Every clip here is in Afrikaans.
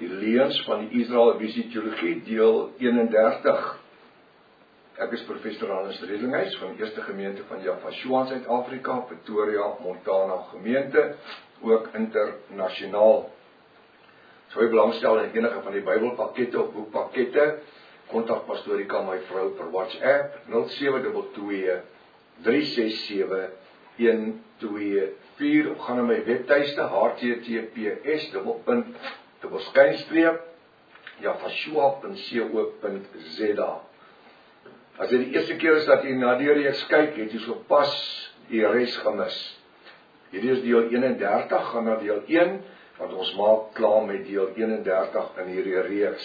Die leuns van die Israel Visie Teologie, deel 31. Ek is professor Hannes Redlinghuis van die Eerste Gemeente van Jaffa in Suid-Afrika, Pretoria, Montana gemeente, ook internasionaal. Sou jy belangstel in enige van die Bybelpakkette of boekpakkette, kontak Pastorika my vrou per WhatsApp 0722 367 124 of gaan na my webtuiste https://jaffa.co.za. As dit die eerste keer is dat jy na die reeks kyk, het jy so pas die res gemis. Hierdie is deel 31, gaan na deel 1, want ons maak klaar met deel 31 in hierdie reeks.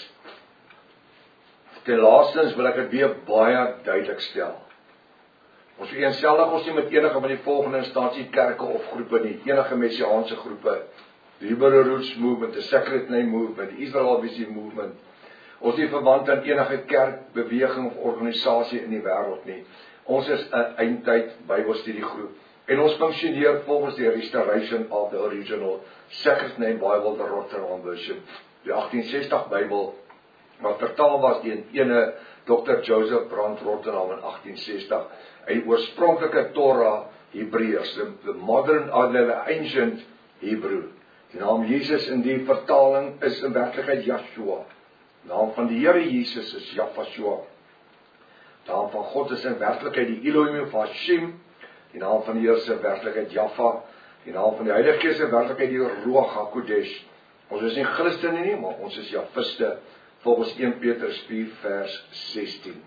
Ten laastens wil ek dit weer baie duidelik stel. Ons vereenselwig ons nie met enige van die volgende instansie kerke of groepe nie, enige messiaanse groepe, die Hebrew Roots Movement, the Sacred Name Movement, die Israel Visie Movement. Ons is nie verwant aan enige kerk, beweging of organisasie in die wêreld nie. Ons is 'n eindtyd Bybelstudiegroep en ons funksioneer volgens die Restoration of the Original Sacred Name Bible, the Rotterdam Version, die 1860 Bybel, wat vertaal was deur ene Dr. Joseph Brand Rotterdam in 1860. 'n oorspronklike Torah Hebreërs, the modern or the ancient Hebrew. Die naam Jesus in die vertaling is in werklikheid Yahshua. Die naam van die Here Jesus is Jaffa. Die naam van God is in werklikheid die Elohim of Hashem. Die naam van die Here is in werklikheid Jaffa. Die naam van die Heilige Gees is in werklikheid die Ruach HaKodesh. Ons is nie Christene nie, maar ons is Jafiste, volgens 1 Petrus 4 vers 16.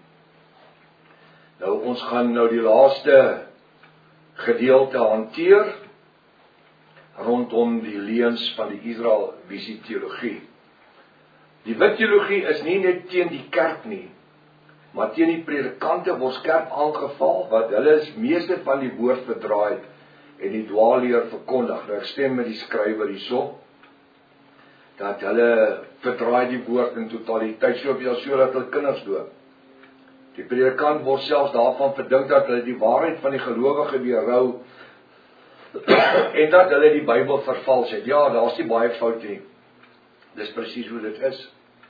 Nou, ons gaan nou die laaste gedeelte hanteer rondom die leuns van die Israel Visie Teologie. Die wit teologie is nie net teen die kerk nie, maar teen die predikante word skerp aangeval, wat hulle is meeste van die woord verdraai en die dwaalleer verkondig. Nou, ek stem met die skrywer hierso, dat hulle verdraai die woord in totaliteit, sodat hulle kinders doop. Die predikant word selfs daarvan verdink dat hulle die waarheid van die gelowige weerhou en dat hulle die Bybel vervals het. Ja, daar is nie baie fout nie. Dis presies hoe dit is.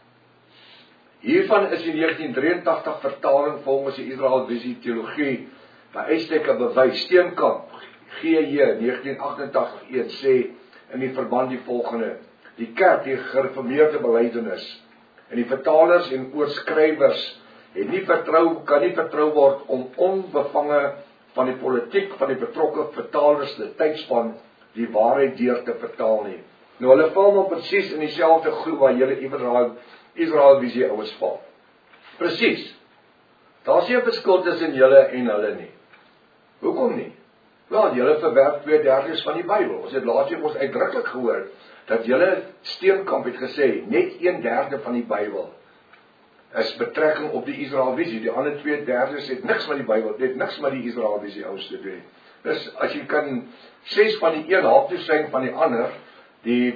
Hiervan is die 1983 vertaling volgens die Israel Visie Teologie by uitstek 'n bewys. Steenkamp, GJ 1988 sê in die verband die volgende: die kerk, die gereformeerde belydenis en die vertalers en oorskrywers kan nie vertrou word om onbevange van die politiek van die betrokke vertalers die tydspan die waarheid deur te vertaal nie. Nou, hulle val maar presies in dieselfde groep waar julle Israel Visie ouens val. Presies. Daar is nie 'n verskil tussen julle en hulle nie. Hoekom nie? Wel, julle verwerp 2/3 van die Bybel. Ons het laasweek ons uitdruklik gehoor dat julle Steenkamp het gesê net 1/3 van die Bybel is betrekking op die Israel Visie. Die ander 2/3 het niks met die Bybel, het niks met die Israel Visie ouens te doen. Dus as jy kan 6 van die een half toesyn van die ander, die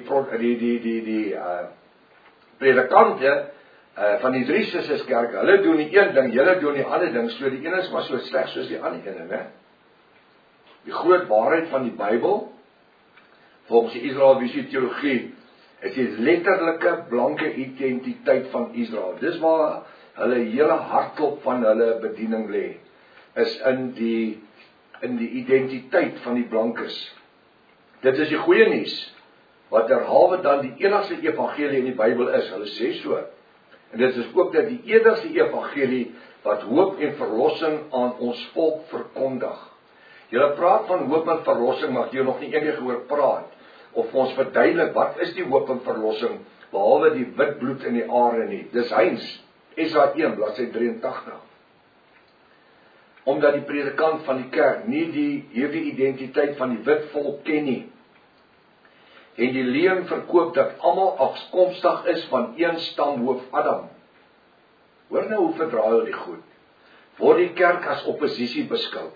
predikante van die drie susserskerke, hulle doen die een ding, julle doen die ander ding, so die een is maar so sleg soos die ander een, né? Die groot waarheid van die Bybel, volgens die Israel Visie Teologie, is die letterlike blanke identiteit van Israel. Dis waar hulle hele hartklop van hulle bediening lê, is in die identiteit van die blankes. Dit is die goeie nuus, wat derhalwe dan die enigste evangelie in die Bybel is, hulle sê so. En dit is ook dat die enigste evangelie wat hoop en verlossing aan ons volk verkondig. Julle praat van hoop en verlossing, maar jy nog nie eendag gehoor praat of ons verduidelik wat is die hoop en verlossing, behalwe die wit bloed in die are nie. Dis Heinz, Esra 1, bladsy 83. Omdat die predikant van die kerk nie hierdie identiteit van die wit volk ken nie, en die leuen verkoop dat almal afkomstig is van een stamhoof Adam. Hoor nou hoe verdraai hulle die goed. Word die kerk as oppositie beskou.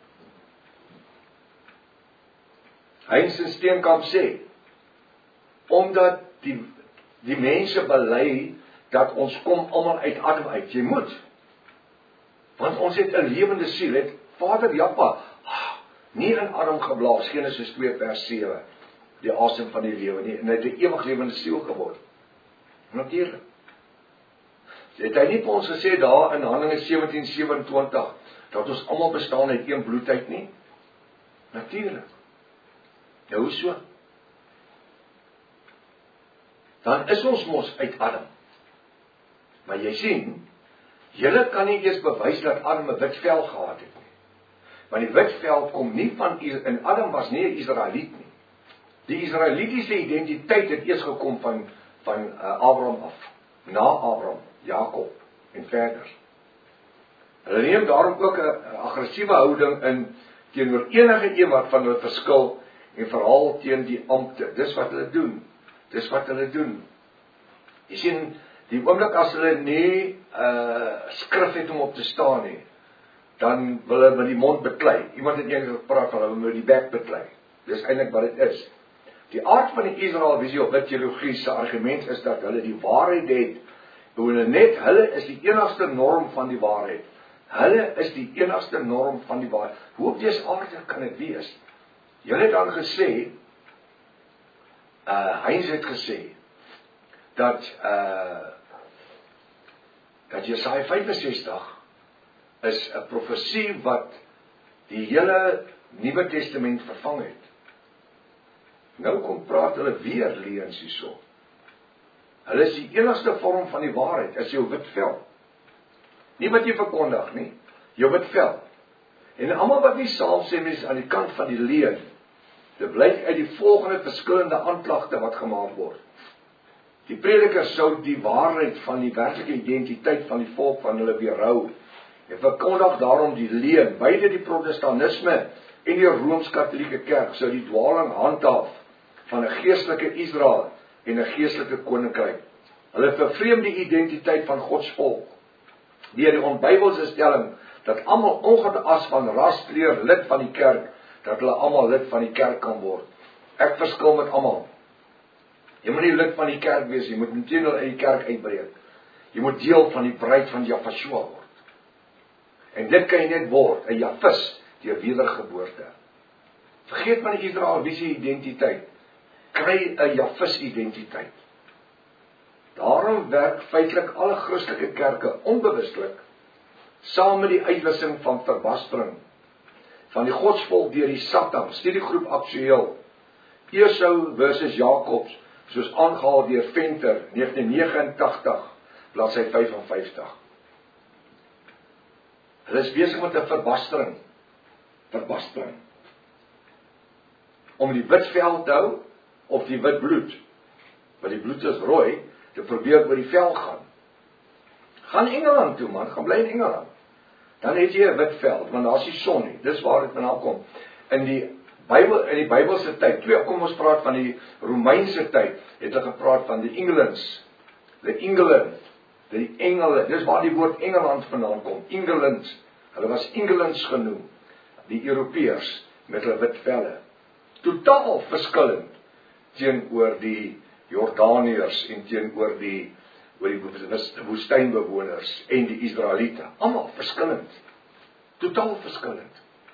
Heinz en Steenkamp sê, omdat die mense bely dat ons kom almal uit Adam uit. Jy moet. Want ons het 'n lewende siel, het Vader Jahwe nie in Adam geblaas, Genesis 2 vers 7. Die asem van die lewe nie, en hy het 'n ewig lewende siel geword. Natuurlik. Het hy nie vir ons gesê daar in Handelinge 17:27 dat ons almal bestaan uit een bloed uit nie? Natuurlik. Nou hoe so? Dan is ons mos uit Adam. Maar jy sien, julle kan nie eers bewys dat Adam 'n wit vel gehad het nie. Want die wit vel kom nie van, en Adam was nie 'n Israeliet nie. Die Israelitiese identiteit het eers gekom van Abraham af. Na Abraham, Jakob en verder. Hulle neem daarom ook 'n aggressiewe houding in teenoor enige een wat van hulle verskil en veral teen die ampte. Dis wat hulle doen. Jy sien, die oomblik as hulle nie skrif het om op te staan nie, dan wil hulle met die mond beklei. Iemand het eendag gepraat van hulle met die bek beklei. Dis eintlik wat dit is. Die aard van die Israel-visie of wit teologie se argument is dat hulle die waarheid het. Hulle is die enigste norm van die waarheid. Hoe op dese aarde kan dit wees? Julle het dan gesê, Heinz het gesê, dat Jesaja 65 is 'n profesie wat die hele Nuwe Testament vervang het. Nou kom praat hulle weer leuns hierso. Hulle is die enigste vorm van die waarheid, is jou wit vel. Nie wat jy verkondig nie, jou wit vel. En almal wat nie saamstem is aan die kant van die leuen, dit blyk uit die volgende verskillende aanklagte wat gemaak word. Die prediker sou die waarheid van die werklike identiteit van die volk van hulle weerhou en verkondig daarom die leuen. Beide die protestantisme en die Rooms-Katolieke Kerk sou die dwaling handhaaf van 'n geestelike Israel en 'n geestelike koninkryk. Hulle vervreem die identiteit van God se volk deur die onbybelse stelling dat almal ongeag van ras, kleur, lid van die kerk, dat hulle almal lid van die kerk kan word. Ek verskil met almal. Jy moet nie lid van die kerk wees, jy moet meteen uit die kerk uitbreek. Jy moet deel van die bruid van Jahweh word. En dit kan jy net word, 'n Jahwis, deur wedergeboorte. Vergeet van die Israeliese identiteit. Kry 'n Jahwis identiteit. Daarom werk feitelik alle Christelike kerke onbewustelik saam met die uitwissing van verbastering van die godsvolk deur die Satan, studiegroep Aktueel, Esau versus Jakobs, soos aangehaal deur Venter, 1989, bladsy 55. Hulle is besig met 'n verbastering. Om die wit vel te hou, of die wit bloed, want die bloed is rooi, te probeer oor die vel gaan. Gaan Engeland toe man, gaan bly in Engeland. Dan het jy 'n wit vel, want daar's die son nie, dis waar dit vandaan kom. In die Bybelse tyd, kom ons praat van die Romeinse tyd, het hulle gepraat van die Englands, die engele, dis waar die woord Engeland vandaan kom, England, hulle was Englands genoem, die Europeërs met hulle wit velle, totaal verskillend teenoor die Jordaniërs en teenoor die woestynbewoners en die Israeliete, almal verskillend, totaal verskillend.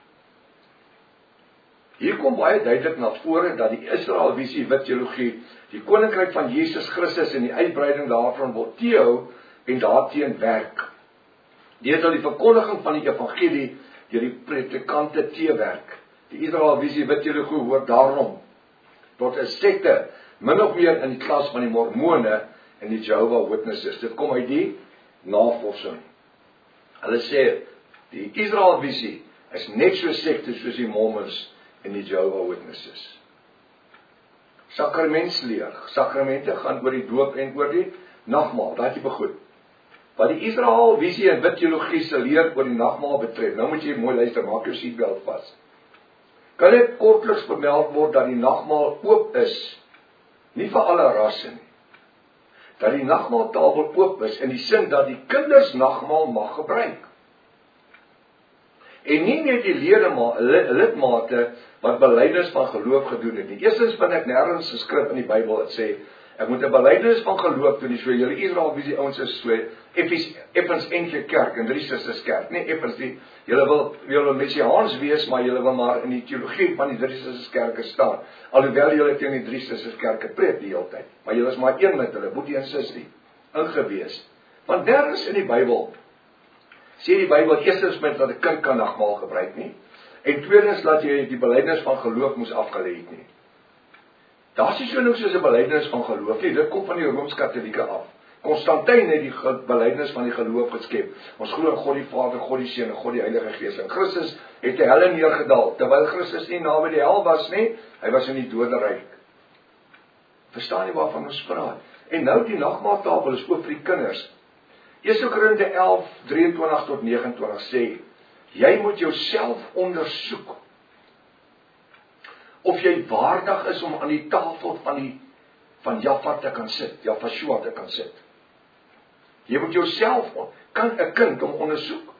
Hier kom baie duidelik na vore dat die Israelvisie wit teologie, die koninkryk van Jesus Christus en die uitbreiding daarvan wil teehou en daarteen werk. Deur die verkondiging van die evangelie deur die predikante teewerk. Die Israelvisie wit teologie hoort daarom tot 'n sekte, min of meer in die klas van die Mormone en die Jehovah's Witnesses. Dit kom uit die navorsing. Hulle sê die Israelvisie is net so sekte soos die Mormons en die Jehovah's Witnesses. Sakramentsleer. Sakramente gaan oor die doop en oor die nagmaal. Daai tipe goed. Wat die Israelvisie en wit teologie se leer oor die nagmaal betref, nou moet jy mooi luister, maak jou seatbelt vas. Kan dit kortliks vermeld word dat die nagmaal oop is, nie vir alle rasse nie. Dat die nagmaaltafel oop is in die sin dat die kinders nagmaal mag gebruik. En nie net die lidmate wat belydenis van geloof gedoen het nie. Eerstens vind ek nêrens geskryf in die Bybel wat sê Ek moet 'n belydenis van geloof doen, so julle Israel wie die ouens is so Effens NG Kerk en Drie Susters Kerk. Nee, Effens die julle wil messiaans wees, maar julle wil maar in die teologie van die Drie Susters Kerke staan. Alhoewel julle teen die Drie Susters Kerke preek die hele tyd. Maar julle is maar een met hulle, boetie en sussie, ingewees. Want nêrens in die Bybel sê die Bybel eerstens met dat 'n kind kan nagmaal gebruik nie, en tweedens dat jy die belydenis van geloof moes afgelê het nie. Daar is nie so nou soos 'n belydenis van geloof nie, dit kom van die Rooms-Katolieke af. Konstantyn het die belydenis van die geloof geskep. Ons glo in God die Vader, God die Seun en God die Heilige Gees. En Christus het die helle neergedaal, terwyl Christus nie naby die hel was nie, hy was in die doderyk. Verstaan jy waarvan ons praat? En nou die nagmaaltafel is ook vir die kinders. 1 Korinte 11, 23 tot 29 sê, jy moet jouself ondersoek, of jy waardig is om aan die tafel van Jaffa te kan sit, Jafashua te kan sit. Jy moet jouself, kan 'n kind om ondersoek.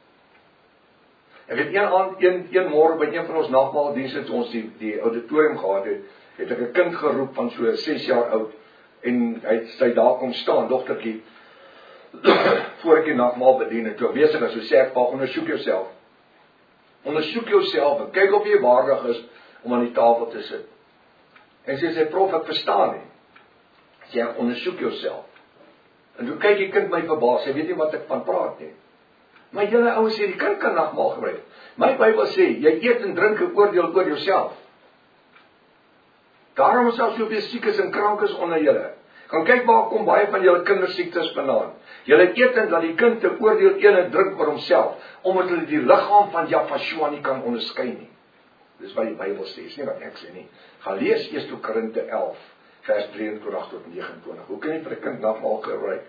Ek het een môre by een van ons nagmaaldienste toe ons die auditorium gehad het ek 'n kind geroep van so 6 jaar oud, en sy daar kom staan, dogtertjie, voor ek die nagmaal bedien, en toe besig is, so sê ek, ondersoek jouself. Ondersoek jouself, en kyk of jy waardig is om aan die tafel te sit. En sy prof, ek verstaan nie. Sê ek, ondersoek jouself. En toe kyk die kind my verbaas, sy weet nie wat ek van praat nie. Maar julle ouens sê, die kind kan nagmaal gebruik. My Bybel sê, jy eet en drink 'n oordeel oor jouself. Daarom is daar soveel siekes en krankes onder julle. Gaan kyk waar kom baie van julle kindersiektes vandaan. Julle eet en laat die kind te oordeel een en drink oor homself, omdat hulle die liggaam van Jafashua nie kan onderskei nie. Dis wat die Bybel sê, is nie wat ek sê nie. Gaan lees 1 Korinte 11, vers 23 tot 29. Hoe kan jy vir 'n kind nagmaal gebruik?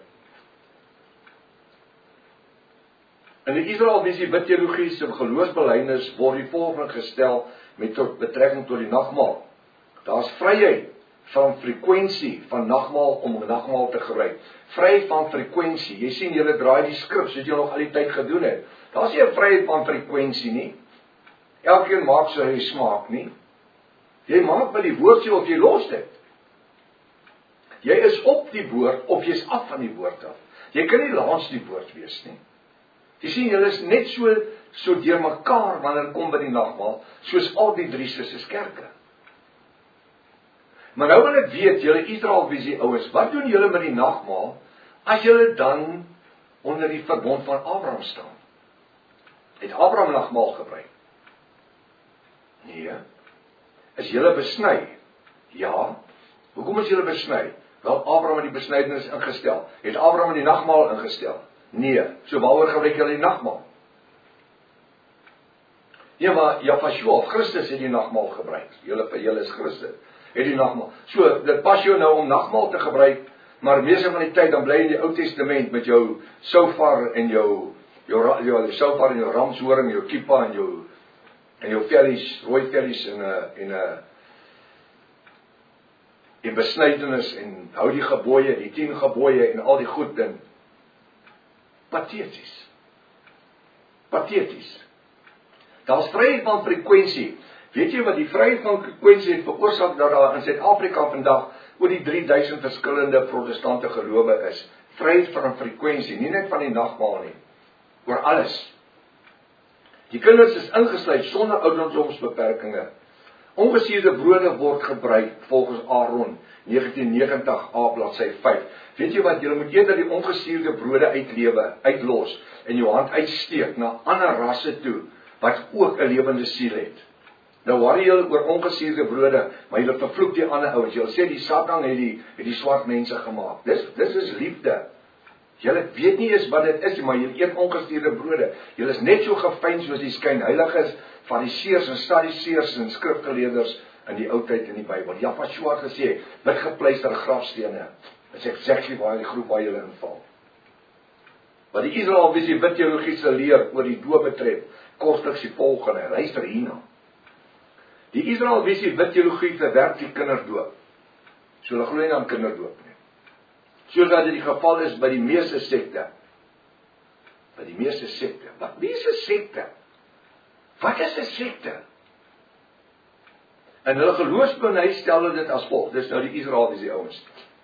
In die Israelvisie wit teologie se geloofsbelydenis word die volgende gestel met betrekking tot die nagmaal. Daar's vryheid van frekwensie van nagmaal om 'n nagmaal te gebruik. Vryheid van frekwensie. Jy sien julle draai die skrif soos jy nog al die tyd gedoen het. Daar's nie 'n vryheid van frekwensie nie. Elkeen maak so hy smaak nie. Jy maak by die woord sê of jy los dit. Jy is op die woord of jy is af van die woord af. Jy kan nie langs die woord wees nie. Jy sien, julle is net so deur mekaar wanneer kom by die nagmaal, soos al die Drie Susters Kerke. Maar nou wil ek weet, julle Israelvisie ouens, wat doen julle met die nagmaal, as julle dan onder die verbond van Abraham staan? Het Abraham nagmaal gebruik? Nee. Is julle besny? Ja. Hoekom is julle besny? Wel, Abraham het die besnydenis ingestel. Het Abraham die nagmaal ingestel? Nee. So waaroor gebruik julle die nagmaal? Ja, maar Jafashua of Christus het die nagmaal gebruik. Julle is Christus. Het die nagmaal. So, dit pas jou nou om nagmaal te gebruik, maar meeste van die tyd dan bly in die Ou Testament met jou sofar en jou sofar en jou ramshoring, jou kippa en jou vellies, rooi vellies en besnydenis en hou die gebooie, die 10 gebooie en al die goed ding. Pateties. Pateties. Daar's vryheid van frekwensie. Weet jy wat die vryheid van frekwensie het veroorsaak dat daar in Suid-Afrika vandag oor die 3000 verskillende protestante gelowe is? Vryheid van frekwensie, nie net van die nagmaal nie. Oor alles. Die kinders is ingesluit sonder ouderdomsbeperkings. Ongesuurde brode word gebruik volgens Aaron 1990a bladsy 5. Weet jy wat, julle moet eerder die ongesuurde brode uitlos en jou hand uitsteek na ander rasse toe wat ook 'n lewende siel het. Nou worry julle oor ongesuurde brode, maar julle vervloek die ander ouens. Julle sê die Satan het die swart mense gemaak. Dis is liefde. Julle weet nie eens wat dit is, maar julle eet ongesuurde brode. Julle is net so gefyn soos die skynheiliges, fariseërs en sadduseërs en skrifgeleerders in die ou tyd in die Bybel. Jafashua het gesê, met gepleisterde grafstene. Dit is exactly waar die groep waar julle inval. Wat die Israelvisie wit teologiese leer oor die doop betref, kortliks die volgende, luister hierna. Die Israelvisie wit teologie verwerp die kinderdoop. So hulle glo nie aan kinderdoop nie. Soos dat dit die geval is by die meeste sekte. By die meeste sekte. Wie is 'n sekte? Wat is 'n sekte? En hulle geloofsbelydenis stel dit as volg. Dis nou die Israeliese ouens.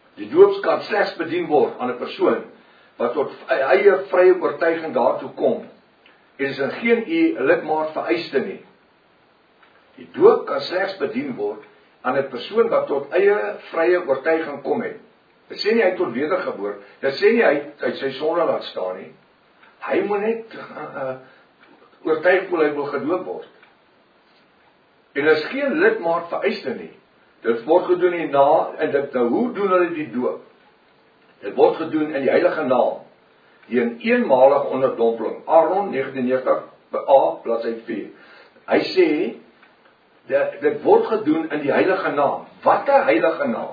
Die doop kan slegs bedien word aan 'n persoon wat tot eie vrye oortuiging daartoe kom. En is in geen lidmaat vereiste nie. Die doop kan slegs bedien word aan 'n persoon wat tot eie vrye oortuiging kom het. Dit sê nie hy tot wedergeboorte, dit sê nie hy uit sy sonde laat staan nie. Hy moet net oortuig voel hy wil gedoop word. En is geen lidmaat vereiste nie. Dit word gedoen en dit nou, hoe doen hulle die doop? Dit word gedoen in die heilige naam, die in eenmalige onderdompeling. Aaron 1990a bladsy 4. Hy sê, dit word gedoen in die heilige naam. Wat 'n heilige naam?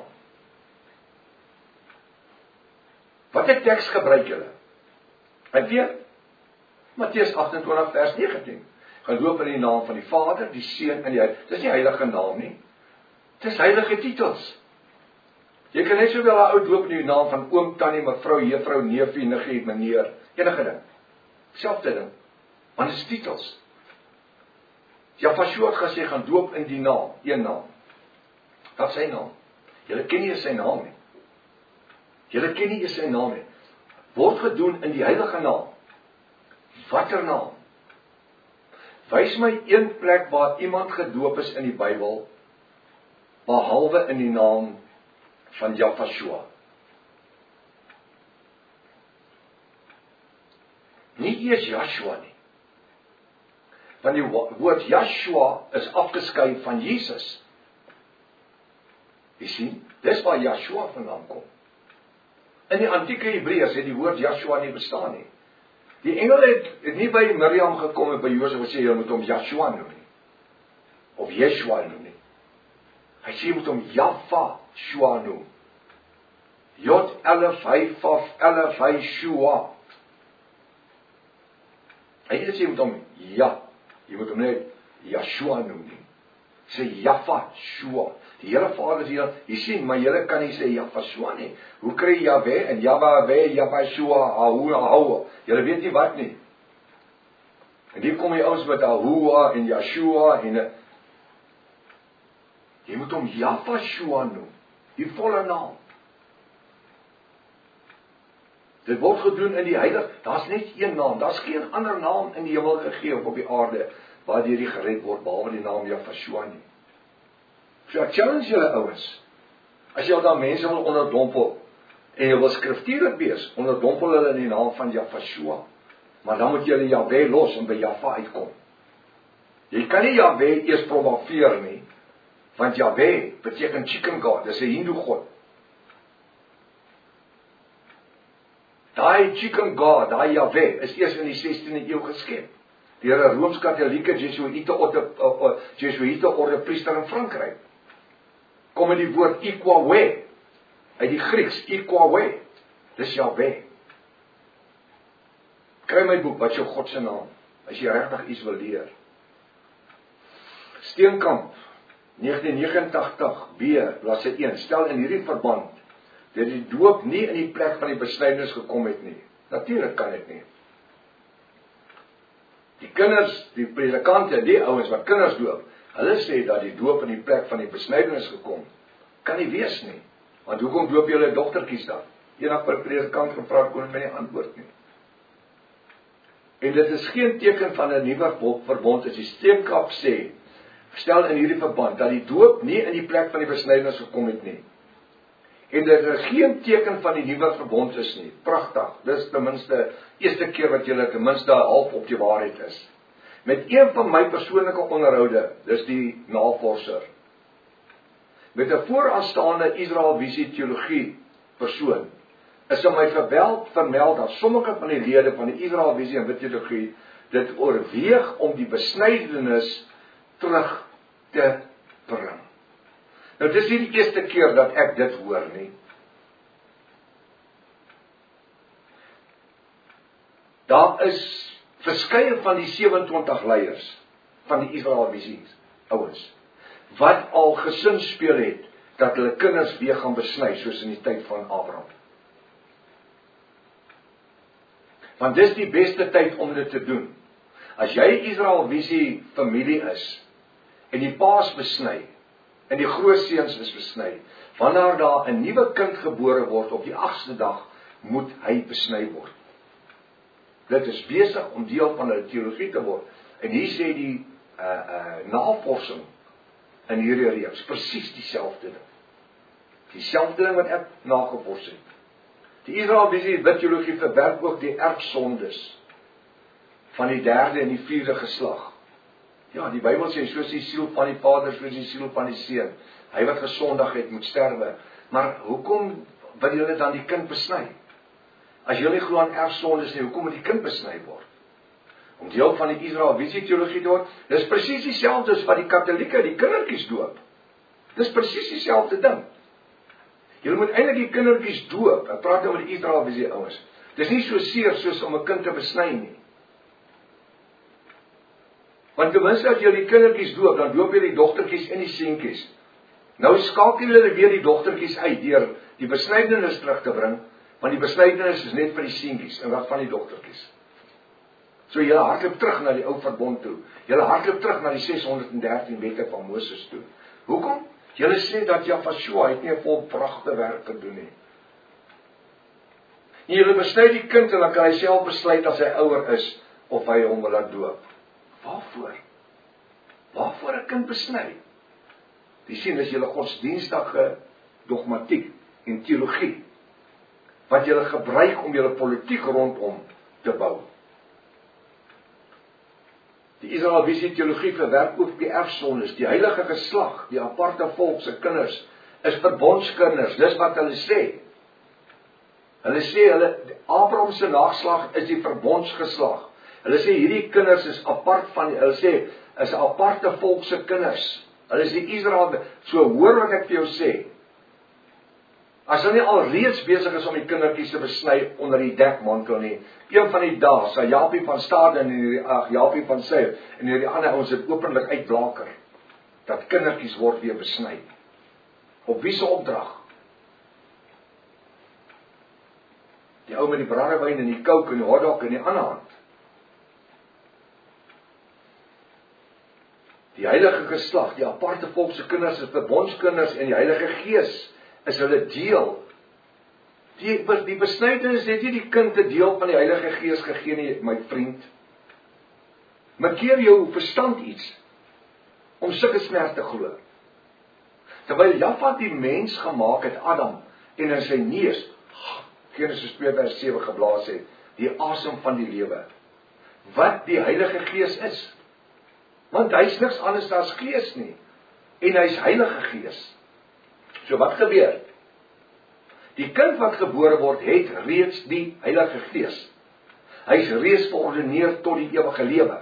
Wat 'n teks gebruik julle? Hy weet, Matteus 28 vers 19. Gedoop in die naam van die Vader, die Seun en die Heilige. Dis nie heilige naam nie. Dis heilige titels. Jy kan net sowel 'n ou doop in die naam van oom, tannie, mevrou, juffrou, neefie, niggie, meneer, enige ding. Selfde ding. Want dit is titels. Jafashua het gesê gaan doop in die naam, een naam. Wat sy naam? Julle ken nie sy naam nie. Julle ken nie sy naam nie. Word gedoen in die heilige naam. Watter naam? Wys my een plek waar iemand gedoop is in die Bybel, behalwe in die naam van Jafashua. Nie eers Joshua nie. Want die woord Joshua is afgeskei van Jesus. Jy sien, dis waar Joshua vandaan kom. In die antieke Hebreërs het die woord Joshua nie bestaan nie. Die engel het nie by Miriam gekom en by Josef gesê jy moet hom Joshua noem nie. Of Yeshua noem nie. Hy sê jy moet hom Jafashua noem. Jod elef hy faf elef hy shua. Hy het gesê jy moet hom jy moet hom net Joshua noem nie. Sê Jafashua. Die Here Vader sê jy sien, maar julle kan nie sê Jafashua nie. Hoe kry Jahwe en Jahwe, Jafashua, Ahua? Julle weet nie wat nie. En hier kom jy ouens met Ahua en Yeshua en jy moet hom Jafashua noem. Die volle naam. Dit word gedoen in die heilige, daar's net een naam, daar's geen ander naam in die hemel gegee of op die aarde waardeur jy gered word behalwe die naam Jafashua nie. So ek challenge julle ouens, as jy dan mense wil onderdompel en jy wil skriftuurlik wees, onderdompel hulle in die naam van Jafashua. Maar dan moet jy Jahwe los en by Jaffa uitkom. Jy kan nie Jahwe eers promoveer nie, want Jahwe beteken chicken god, dis 'n Hindu god. Daai chicken god, daai Jahwe, is eers in die 16de eeu geskep deur 'n Rooms-Katolieke Jesuïte orde priester in Frankryk. Kom in die woord Ikwawe, uit die Grieks, Ikwawe, dis Jahwe. Kry my boek, wat is jou God se naam, as jy regtig iets wil leer. Steenkamp, 1989b, bladsy 1, stel in hierdie verband, dat die doop nie in die plek van die besnydenis gekom het nie. Natuurlik kan dit nie. Die kinders, die predikante, die ouens wat kinders doop, hulle sê dat die doop in die plek van die besnydenis gekom. Kan nie wees nie. Want hoekom doop julle dogtertjies dan? Eendag per predikant gevra, kon my nie antwoord nie. En dit is geen teken van 'n nuwe verbond, as die Steenkamp sê, stel in hierdie verband, dat die doop nie in die plek van die besnydenis gekom het nie. En dit is geen teken van die nuwe verbond is nie. Pragtig, dis ten minste eerste keer wat julle ten minste half op die waarheid is. Met een van my persoonlike onderhoude, dis die navorser, met 'n vooraanstaande Israel visie teologie persoon, is in my vermeld dat sommige van die lede van die Israel visie en teologie dit oorweeg om die besnydenis terug te bring. Nou dis nie die eerste keer dat ek dit hoor nie. Daar is verskeie van die 27 leiers van die Israel visies, ouens, wat al gesin speel het, dat hulle kinders weer gaan besny, soos in die tyd van Abraham. Want dis die beste tyd om dit te doen. As jy Israel visie familie is, en die paas besny, en die grootseuns is besny, Wanneer daar 'n nuwe kind gebore word op die 8ste dag, moet hy besny word. Dit is besig om deel van hulle teologie te word. En hier sê die navorsing in hierdie reeks presies dieselfde ding. Dieselfde ding wat ek nagevors het. Die Israeliese wit teologie verwerp ook die erfsondes van die 3de en die 4de geslag. Ja, die Bybel sê, soos die siel van die Vader, soos die siel van die Seun. Hy wat gesondig het, moet sterwe. Maar hoekom wil julle dan die kind besny? As julle glo aan erfsondes nie, hoekom moet die kind besny word? Om deel van die Israeliese teologie te word, dis presies dieselfde as wat die Katolieke die kindertjies doop. Dis presies dieselfde ding. Julle moet eintlik die kindertjies doop. Ek praat nou met die Israeliese ouens. Dis nie so seer soos om 'n kind te besny nie. Want ten minste as jy die kindertjies doop, dan doop jy die dogtertjies en die seentjies. Nou skakel hulle weer die dogtertjies uit deur die besnydenis terug te bring, want die besnydenis is net vir die seentjies en wat van die dogtertjies. So julle hardloop terug na die ou verbond toe. Julle hardloop terug na die 613 wette van Moses toe. Hoekom? Julle sê dat Jahshua het nie 'n volbragte werk gedoen nie. En julle besny die kind en dan kan hy self besluit as hy ouer is of hy hom wil laat doop. Waarvoor? Waarvoor 'n kind besny? Die sien is julle godsdienstige dogmatiek en teologie wat julle gebruik om julle politiek rondom te bou. Die Israeliese teologie verwerp ook die erfsondes, die heilige geslag, die aparte volk se kinders is verbondskinders, dis wat hulle sê. Hulle sê Abraham se nageslag is die verbondsgeslag. Hulle sê hierdie kinders is apart van, hulle sê is 'n aparte volk se kinders. Hulle is die Israel, so hoor wat ek vir jou sê. As hulle nie al reeds besig is om die kindertjies te besny onder die dekmantel nie, een van die dae sal Japie van Staden en Japie van Sail en hierdie ander ouens dit openlik uitblaker, dat kindertjies word weer besny. Op wie se opdrag? Die ou met die brandewyn en die coke en die hotdog in die ander hand. Die heilige geslag, die aparte volk se kinders is verbondskinders en die Heilige Gees is hulle deel. Die besnydenis het nie die kind 'n deel van die Heilige Gees gegee nie, my vriend. Markeer jou verstand iets om sulke smert te glo. Terwyl Jaffa die mens gemaak het, Adam, en in sy neus, Genesis 2 vers 7 geblaas het, die asem van die lewe, wat die Heilige Gees is. Want hy is niks anders as Gees nie, en hy is Heilige Gees. So wat gebeur? Die kind wat gebore word, het reeds die Heilige Gees. Hy is reeds verordeneer tot die ewige lewe.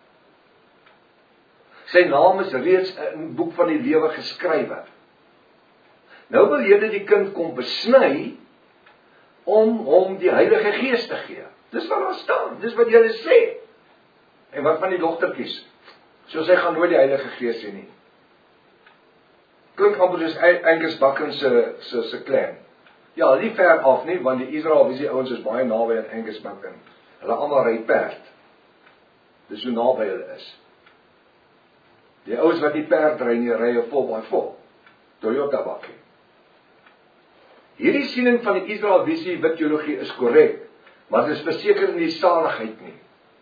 Sy naam is reeds in die boek van die lewe geskrywe. Nou wil jy die kind kom besny, om hom die Heilige Gees te gee. Dis wat daar staan, dis wat julle sê. En wat van die dogtertjies? So sy gaan nooit die Heilige Gees hê nie. Klink amper soos Angus Buchan se clan. Ja, nie ver af nie, want die Israeliese ouens is baie naby aan Angus Buchan. Hulle almal ry perd. Dis so naby hulle is. Die ouens wat die perd ry nie, ry 'n 4x4. Toyota bakkie. Hierdie siening van die Israeliese wit teologie is korrek, maar dit is verseker nie saligheid nie.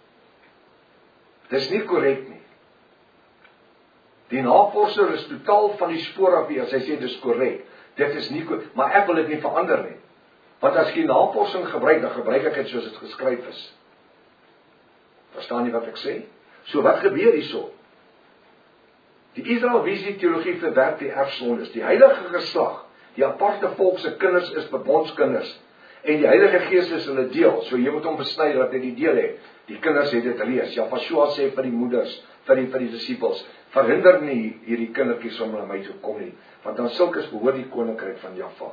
Dis nie korrek nie. Die navorser is totaal van die spoor af as hy sê dis korrek. Dit is nie korrek, maar ek wil dit nie verander nie. Want as ek die navorsing gebruik, dan gebruik ek dit soos dit geskryf is. Verstaan jy wat ek sê? So wat gebeur hierso? Die Israeliese teologie verwerp die erfsondes, die heilige geslag, die aparte volk se kinders is verbondskinders, en die Heilige Gees is hulle deel, so jy moet hom besny dat hy die deel het. Die kinders het dit reeds. Jahshua sê vir die moeders, vir die disippels, verhinder nie hierdie kindertjies om na my toe kom nie, want dan sulkes behoort die koninkryk van Jahwe.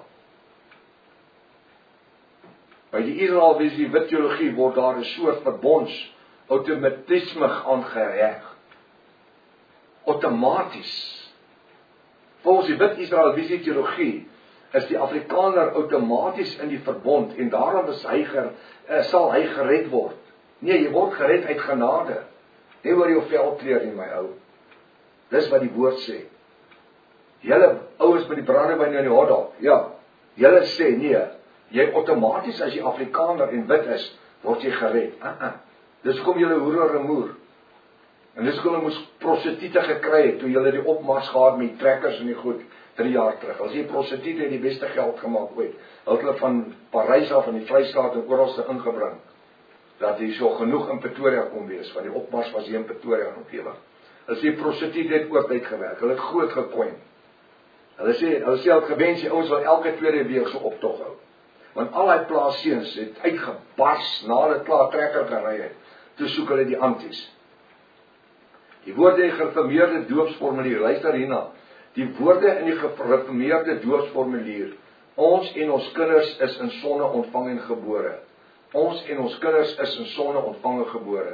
By die Israeliese wit teologie word daar 'n soort verbonds outomatisme aangeheg. Outomaties. Volgens die wit Israeliese teologie is die Afrikaner outomaties in die verbond en daarom is sal hy gered word. Nee, jy word gered uit genade. Nie oor jou vel kleur nie, my ou. Dis wat die woord sê. Julle ouers by die brandewyn in die hotdog, ja, julle sê nee, jy outomaties as jy Afrikaner en wit is, word jy gered. Dis kom julle hoer en moer. En dis kom hulle moes prostituie gekry het, toe julle die opmars gehad met die trekkers en die goed, 3 jaar terug. As jy prostituie het die beste geld gemaak ooit. Hulle van Parys af in die Vrystaat en oralste ingebring, dat jy so genoeg in Pretoria kon wees, want die opmars was hier in Pretoria en omgewing. As jy prostituie het ook uitgewerk, hulle het groot gekoin. Hulle sê het gewens, die ouens wil elke tweede week so optog hou. Want al die plaasseuns het uitgebars, na hulle klaar trekker gery het, toe soek hulle die anties. Die woorde in die gereformeerde doopsformulier, luister hierna, die woorde in die gereformeerde doopsformulier, ons en ons kinders is in sonde ontvang en gebore. Ons en ons kinders is in sonde ontvang en gebore.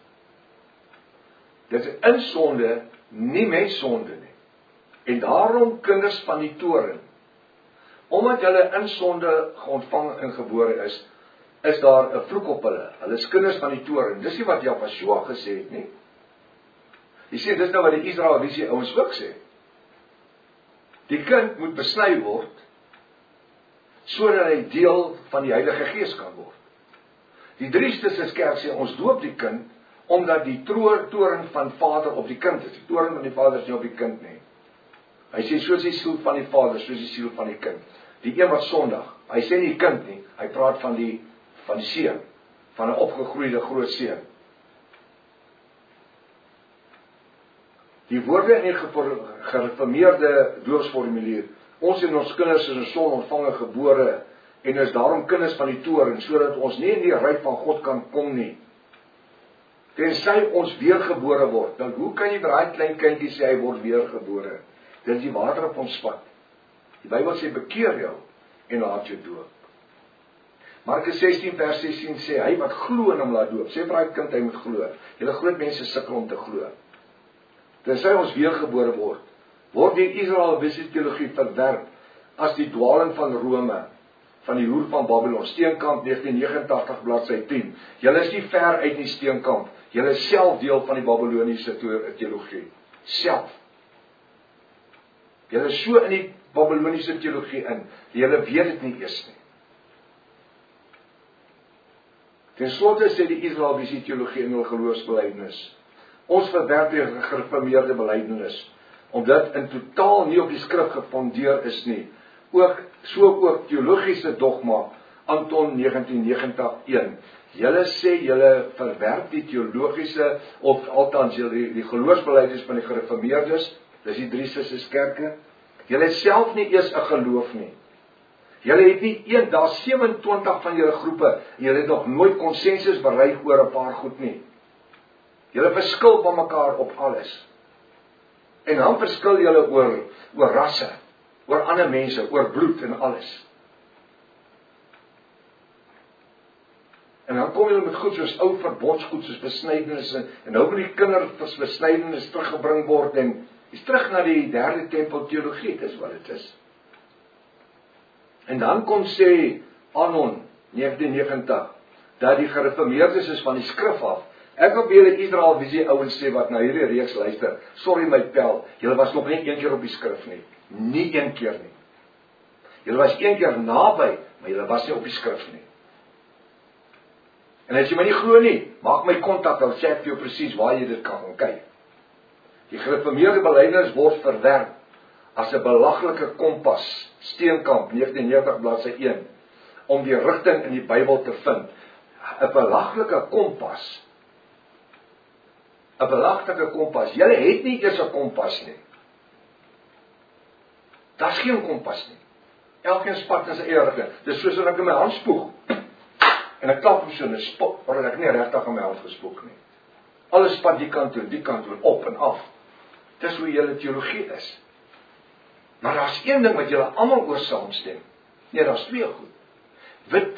Dit is in sonde, nie met sonde nie. En daarom kinders van die toren. Omdat hulle in sonde ontvang en gebore is daar 'n vloek op hulle. Hulle is kinders van die toren. Dis nie wat Joshua gesê het nie. Jy sê, dis nou wat die Israeliese ouens ook sê. Die kind moet besny word, sodat hy deel van die Heilige Gees kan word. Die Driestes kerk sê, ons doop die kind, omdat die toren van Vader op die kind is. Die toren van die Vader is nie op die kind nie. Hy sê, soos die siel van die Vader, soos die siel van die kind. Die een wat sondig, hy sê nie die kind nie, hy praat van die seun, van 'n opgegroeide groot seun. Die woorde in die gereformeerde doopsformulier, ons en ons kinders is in sonde ontvang en gebore, en is daarom kinders van die toren, sodat ons nie in die ryk van God kan kom nie. Tensy ons weergebore word. Dan hoe kan jy vir daai klein kindjie sê hy word weergebore? Dit is die water op ons pad. Die Bybel sê bekeer jou en laat jou doop. Markus 16 vers 16 sê hy wat glo in hom laat doop. Sê vir daai kind hy moet glo. Julle groot mense sukkel om te glo. Tensy ons weergebore word die Israeliese teologie verwerp as die dwaling van Rome, van die hoer van Babylon, Steenkamp 1989 bladsy 10. Julle is nie ver uit die Steenkamp, julle is self deel van die Babyloniese teologie. Self. Julle is so in die Babyloniese teologie in, julle weet dit nie eers nie. Ten slotte sê die Israeliese teologie in hul geloofsbelijdenis, ons verwerp die gereformeerde belydenis, omdat in totaal nie op die skrif gefondeer is nie, ook teologiese dogma, Anton 1990-1. Julle sê, julle verwerp die teologiese, of althans die geloofsbelijdenis van die gereformeerdes, dis die Driestes kerke, julle het self nie eers 'n geloof nie. Julle het nie daar 27 van julle groepe, en julle het nog nooit konsensus bereik oor 'n paar goed nie. Julle verskil van mekaar op alles. En dan verskil julle oor rasse, oor ander mense, oor bloed en alles. En dan kom julle met goed soos ou verbodsgoed, soos besnydenis, en nou moet die kinderbesnydenis teruggebring word, en is terug na die derde tempel teologie, dis wat dit is. En dan kom sê Anon 1990, dat die gereformeerdes is van die skrif af. Ek wil julle Israeliese ouens sê wat na hierdie reeks luister, sorry my pel, julle was nog nie een keer op die skrif nie. Nie een keer nie. Julle was een keer naby, maar julle was nie op die skrif nie. En as jy my nie glo nie, maak my kontak, dan sê ek vir jou presies waar jy dit kan gaan kyk. Die gereformeerde belydenis word verwerp as 'n belaglike kompas, Steenkamp 1990 bladsy 1, om die rigting in die Bybel te vind. 'n belaglike kompas. 'n belaglike kompas. Julle het nie eers 'n kompas nie. Daar's geen kompas nie. Elkeen spat in sy eie rigting. Dis soos as ek in my hand spoeg en ek klap op so 'n spot, maar ek nie regtig in my hand gespoeg nie. Alles spat die kant toe, op en af. Dis hoe julle teologie is. Maar daar's een ding wat julle almal oor saamstem. Nee, daar's twee goed. Wit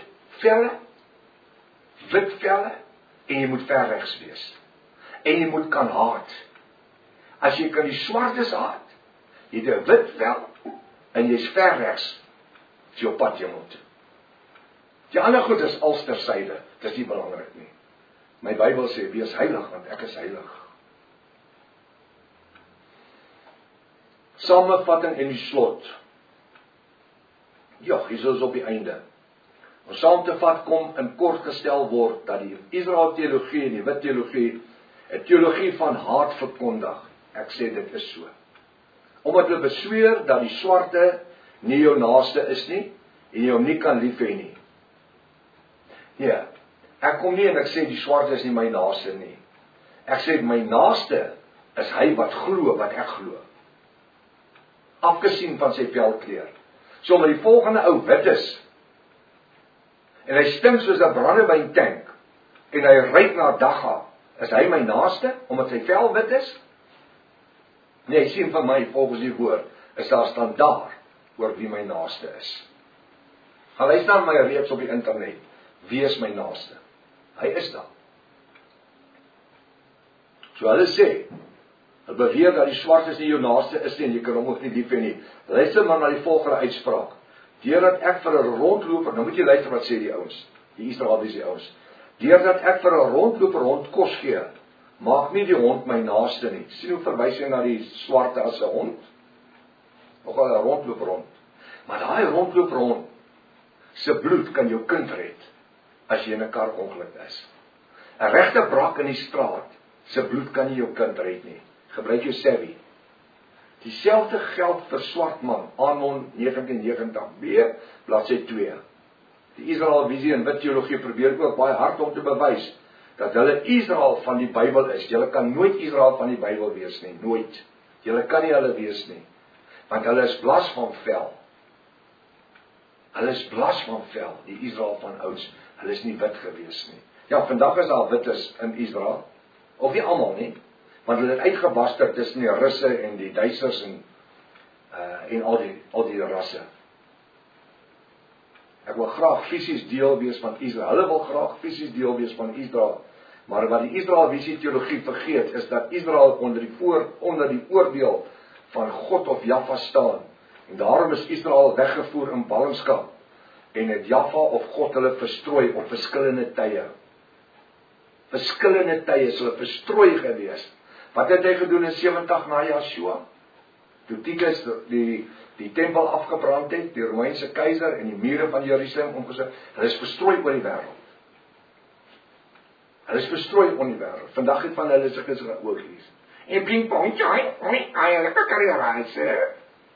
velle, en jy moet verregs wees. En jy moet kan haat. As jy kan die swartes haat, jy het 'n wit vel, en jy's verregs, is jou pad jy moet. Die ander goed is als tersyde, dit is nie belangrik nie. My Bybel sê, wees heilig, want ek is heilig. Samevatting en die slot. Ja, hier is op die einde. Om saam te vat kom in kort gestel word dat die Israel teologie en die wit teologie 'n teologie van haat verkondig. Ek sê dit is so. Omdat hulle besweer dat die swarte nie jou naaste is nie en jy hom nie kan lief hê nie. Ja, ek kom nie en ek sê die swarte is nie my naaste nie. Ek sê my naaste is hy wat glo wat ek glo. Afgesien van sy velkleur. So omdat die volgende ou wit is en hy stink soos 'n brandewyntank en hy ruik na dagga, is hy my naaste omdat sy vel wit is? Nee, sien van my volgens die woord is daar standaard oor wie my naaste is. Gaan luister na my reeks op die internet. Wie is my naaste? Hy is daar. So hulle sê, hulle beweer dat die swart is nie jou naaste is nie en jy kan hom ook nie lief hê nie. Luister maar na die volgende uitspraak. Deurdat ek vir 'n rondloper, nou moet jy luister wat sê die ouens, die Israeliese ouens. Deurdat ek vir 'n rondloper hond kos gee, maak nie die hond my naaste nie. Sien hoe verwys hy na die swarte as 'n hond? Nogal 'n rondloper hond. Maar daai rondloper hond se bloed kan jou kind red as jy in 'n kar ongeluk is. 'n Regte brak in die straat se bloed kan nie jou kind red nie. Gebruik jou savvy. Dieselfde geld vir swart man, Aanmon 99b, bladsy 2. Die Israel visie en wit teologie probeer ook baie hard om te bewys dat hulle Israel van die Bybel is. Julle kan nooit Israel van die Bybel wees nie, nooit. Julle kan nie hulle wees nie, want hulle is blas van vel. Hulle is blas van vel, die Israel van ouds. Hulle is nie wit gewees nie. Ja, vandag is daar wites in Israel, of nie almal nie, want hulle het uitgebaster tussen die Russe en die Duitsers en al die rasse. Ek wil graag fisies deel wees van Israel. Hulle wil graag fisies deel wees van Israel. Maar wat die Israeliese teologie vergeet, is dat Israel onder die oordeel van God of Jahwe staan. En daarom is Israel weggevoer in ballingskap. En het Jahwe of God hulle verstrooi op verskillende tye. Verskillende tye is hulle verstrooi gewees. Wat het hy gedoen in 70 na Joshua? Toe Titus die tempel afgebrand het, die Romeinse keiser en die mure van Jerusalem omgesit, hulle is verstrooi oor die wêreld. Hulle is verstrooi oor die wêreld. Vandag het van hulle se gesig oogies. En ping pong, lekker karriere.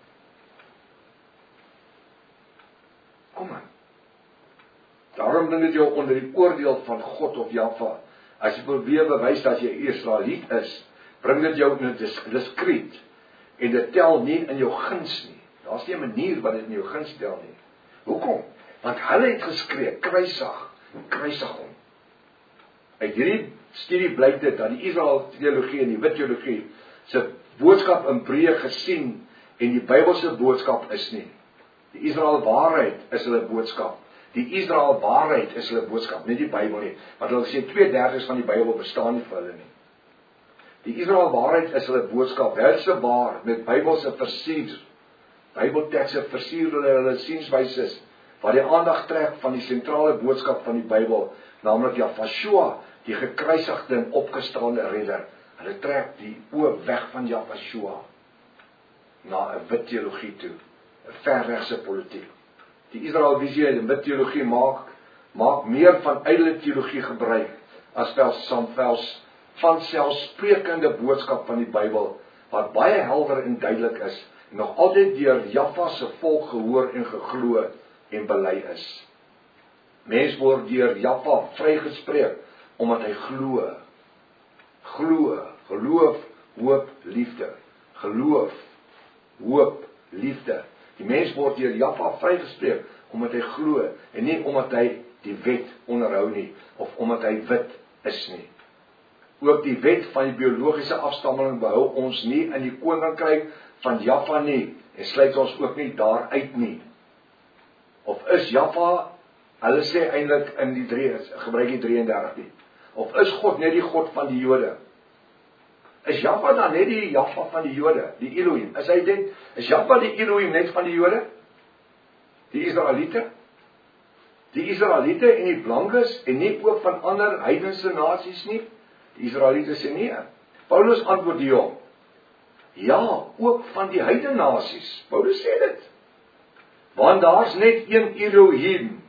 Kom aan. Daarom bring dit jou onder die oordeel van God of Jahwe. As jy probeer bewys dat jy Israeliet is, bring dit jou in 'n diskreet en dit tel nie in jou guns nie. Daar's nie 'n manier wat dit in jou guns tel nie. Hoekom? Want hulle het geskree, kruisig hom. Uit hierdie studie blyk dit dat die Israel teologie en die wit teologie se boodskap in breë gesien en die Bybelse boodskap is nie. Die Israel waarheid is hulle boodskap. Die Israel waarheid is hulle boodskap, nie die Bybel nie. Want hulle sê 2/3 van die Bybel bestaan nie vir hulle nie. Die Israel waarheid is hulle boodskap, Helse waar, met Bybelse versier. Bybeltekste versier hulle sienswyses, wat die aandag trek van die sentrale boodskap van die Bybel, naamlik Yahshua, die gekruisigde en opgestaande redder. Hulle trek die oë weg van Yahshua na 'n wit teologie toe, 'n verregse politiek. Die Israel visie en wit teologie maak meer van ydelle teologie gebruik as van selfsprekende boodskap van die Bybel, wat baie helder en duidelik is, en nog altyd deur Jahwe se volk gehoor en geglo en bely is. Mens word deur Jahwe vrygespreek omdat hy glo. Geloof, hoop, liefde. Geloof, hoop, liefde. Die mens word deur Jahwe vrygespreek omdat hy glo en nie omdat hy die wet onderhou nie of omdat hy wit is nie. Ook die wet van die biologiese afstammeling behou ons nie in die koninkryk van Jahwe nie en sluit ons ook nie daar uit nie. Of is Jahwe, hulle sê eintlik in die gebruik die 33 nie. Of is God net die God van die Jode? Is Jahwe dan net die Jahwe van die Jode, die Elohim? Is Jahwe die Elohim net van die Jode? Die Israeliete? Die Israeliete en die blankes en nie ook van ander heidense nasies nie? Die Israeliete sê nee. Paulus antwoord hom. Ja, ook van die heidene nasies. Paulus sê dit. Want daar's net een Elohim.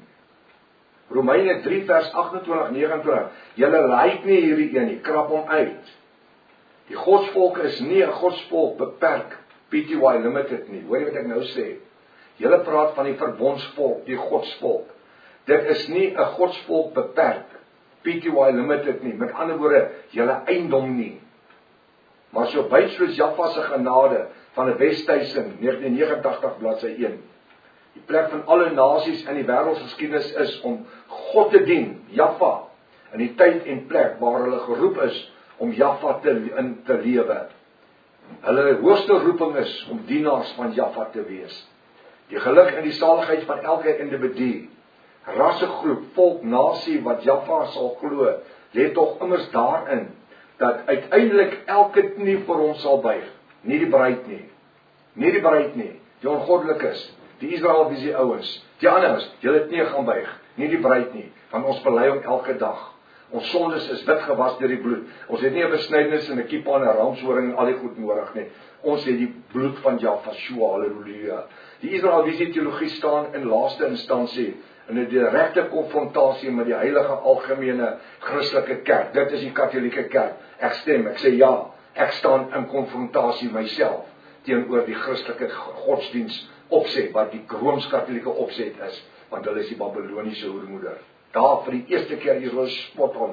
Romeine 3 vers 28-29. Julle like nie hierdie een nie, krap hom uit. Die godsvolk is nie 'n godsvolk beperk, PTY limited nie. Hoor jy wat ek nou sê? Julle praat van die verbondsvolk, die godsvolk. Dit is nie 'n godsvolk beperk, PTY limited nie. Met ander woorde, julle eiendom nie. Maar so byt soos Jaffa se genade van 'n Westhuizen 1989 bladsy 1. Die plek van alle nasies in die wêreldgeskiedenis is om God te dien, Jaffa, in die tyd en plek waar hulle geroep is om Jaffa te lewe. Hulle hoogste roeping is om dienaars van Jaffa te wees. Die geluk en die saligheid van elke individu, rassegroep, volk, nasie wat Jaffa sal glo, lê tog immers daarin dat uiteindelik elke knie vir hom sal buig. Nie die bruid nie. Nie die bruid nie. Die ongoddelikes, die Israelvisie ouens, die anders, julle knie gaan buig. Nie die bruid nie, want ons bely hom elke dag. Ons sondes is wit gewas deur die bloed. Ons het nie 'n besnydenis en 'n kippa en 'n ramshoring en al die goed nodig nie. Ons het die bloed van Jahshua, halleluja. Die Israelvisie teologie staan in laaste instansie in 'n direkte konfrontasie met die heilige algemene Christelike kerk. Dit is die Katolieke kerk. Ek stem, ek sê ja, ek staan in konfrontasie myself teenoor die Christelike godsdiens opset wat die Rooms-Katolieke opset is, want hulle is die Babyloniese hoermoeder. Daar vir die eerste keer Israel spot on.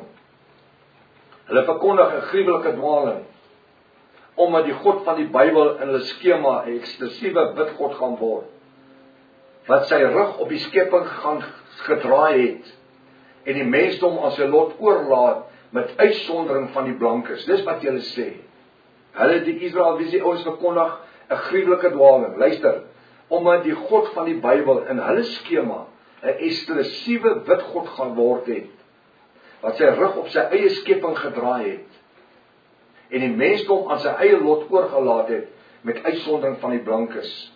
Hulle verkondig 'n gruwelike dwaling, omdat die God van die Bybel in hulle skema 'n eksklusiewe bidgod gaan word, wat sy rug op die skepping gaan gedraai het, en die mensdom aan sy lot oorlaat, met uitsondering van die blankes. Dis wat julle sê. Hulle die Israelvisie ouens verkondig 'n gruwelike dwaling. Luister, omdat die God van die Bybel in hulle skema 'n eksklusiewe bidgod gaan word het, wat sy rug op sy eie skepping gedraai het, en die mensdom aan sy eie lot oorgelaat het, met uitsondering van die blankes.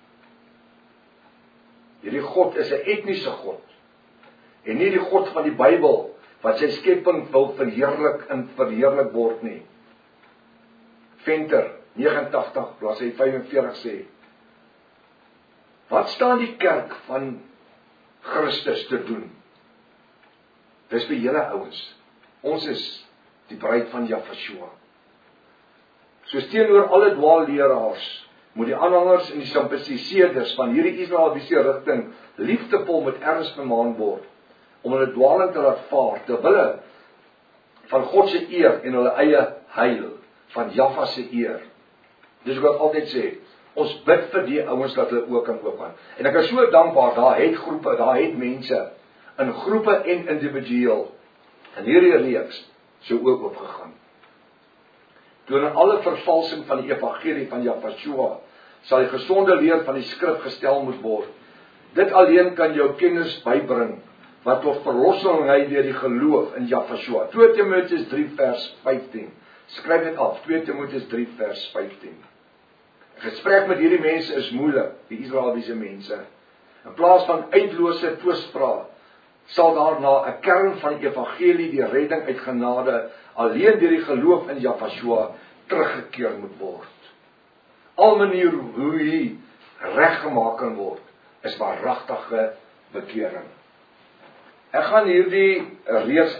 Hierdie God is 'n etniese God, en nie die God van die Bybel, wat sy skepping wil verheerlik word nie. Venter, 89, bladsy 45 sê, wat staan die kerk van Christus te doen? Dis vir julle ouens. Ons is die bruid van Jahshua. Soos teenoor alle dwaalleraars, moet die aanhangers en die simpatiseerders van hierdie Israelvisie rigting liefdevol met erns bemaan word, om hulle dwaling te laat vaar, terwille van God se eer en hulle eie heil, van Jaffa se eer. Dis wat ek altyd sê, ons bid vir die ouens dat hulle ook kan oopgaan. En ek is so dankbaar, daar het groepe, daar het mense, in groepe en individueel, in hierdie reeks, so ook opgegaan. Toe in alle vervalsing van die evangelie van Jahshua, sal die gesonde leer van die skrif gestel moet word. Dit alleen kan jou kennis bybring, wat tot verlossing lei deur die geloof in Jahshua. 2 Timoteus 3 vers 15. Skryf dit af, 2 Timoteus 3 vers 15. Gesprek met hierdie mense is moeilik, die Israeliese mense. In plaas van uitlose toespraak, sal daarna 'n kern van die evangelie, die redding uit genade, alleen deur die geloof in Jahshua teruggekeer moet word. Al manier hoe hy reggemaak kan word, is waaragtige bekering. Ek gaan hierdie reeks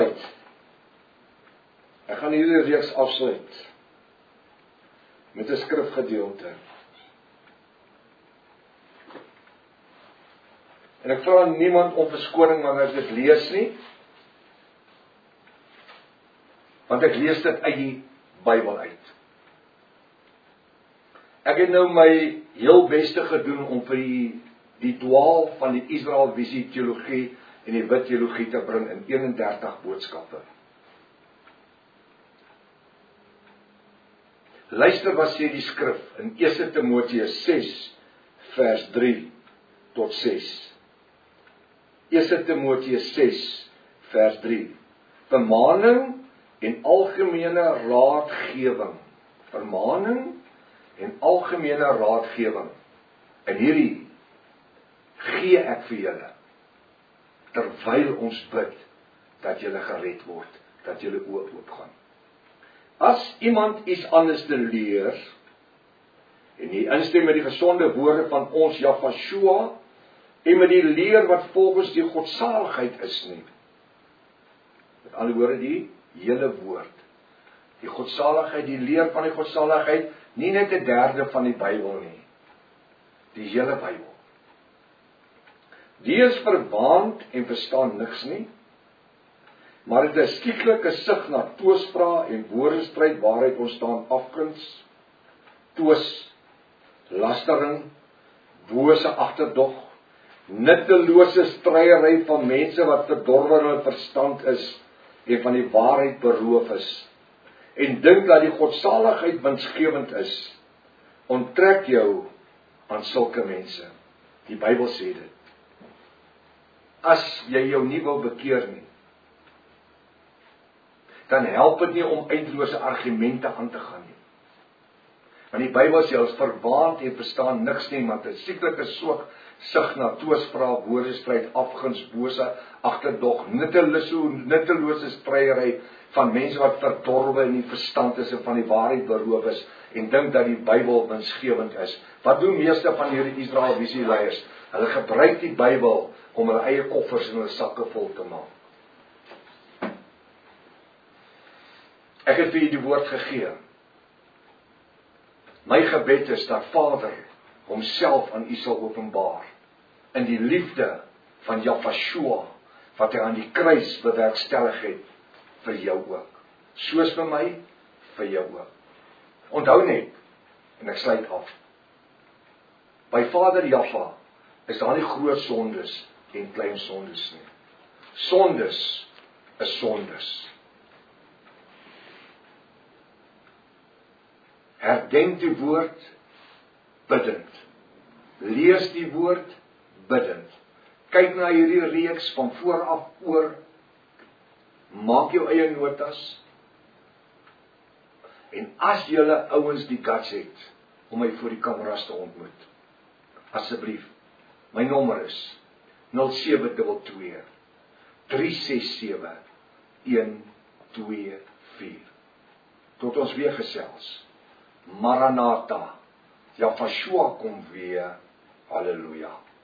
afsluit. Met 'n skrifgedeelte. En ek vra niemand om verskoning wanneer ek dit lees nie, want ek lees dit uit die Bybel uit. Ek het nou my heel beste gedoen om vir die dwaal van die Israelvisie teologie en die wit teologie te bring in 31 boodskappe. Luister wat sê die skrif in 1 Timoteus 6 vers 3 tot 6. 1 Timoteus 6 vers 3. Vermaning en algemene raadgewing. Vermaning en algemene raadgewing. En hierdie gee ek vir julle, terwyl ons bid, dat julle gered word, dat julle oop gaan. As iemand iets anders te leer, En die instem met die gesonde woorde van ons Jahweh en met die leer wat volgens die godsaligheid is nie. Met ander woorde die hele woord. Die godsaligheid, die leer van die godsaligheid, nie net 'n derde van die Bybel nie. Die hele Bybel. Die is verwaand en verstaan niks nie, maar dit is skieklike sug na toespraak en woordestryd waaruit ontstaan afguns, twis, lastering, bose agterdog, nuttelose stryery van mense wat verdorwe in hulle verstand is en van die waarheid beroof is, en dink dat die godsaligheid winsgewend is. Onttrek jou aan sulke mense. Die Bybel sê dit. As jy jou nie wil bekeer nie, dan help dit nie om eindelose argumente aan te gaan nie. Want die Bybel sê ons verwaand en verstaan niks nie, maar 'n sieklike sug na toespraak, woordestryd, afguns, bose agterdog, nuttelose stryery van mense wat verdorwe in die verstand is en van die waarheid beroof is en dink dat die Bybel winsgewend is. Wat doen meeste van hierdie Israeliese leiers? Hulle gebruik die Bybel om hulle eie koffers en hulle sakke vol te maak. Ek het vir julle die woord gegee. My gebed is dat Vader homself aan u sal openbaar in die liefde van Jahweh wat hy aan die kruis bewerkstellig het vir jou ook. Soos vir my, vir jou ook. Onthou net, en ek sluit af. By Vader Jahweh is daar nie groot sondes en klein sondes nie. Sondes is sondes. Herdenk die woord bidend. Lees die woord bidend. Kyk na hierdie reeks van vooraf oor. Maak jou eie notas. En as julle ouens die guts het om my voor die kameras te ontmoet, asseblief, my nommer is 0722 367 124. Tot ons weer gesels. Maranatha, Jahweh kom weer. Halleluja.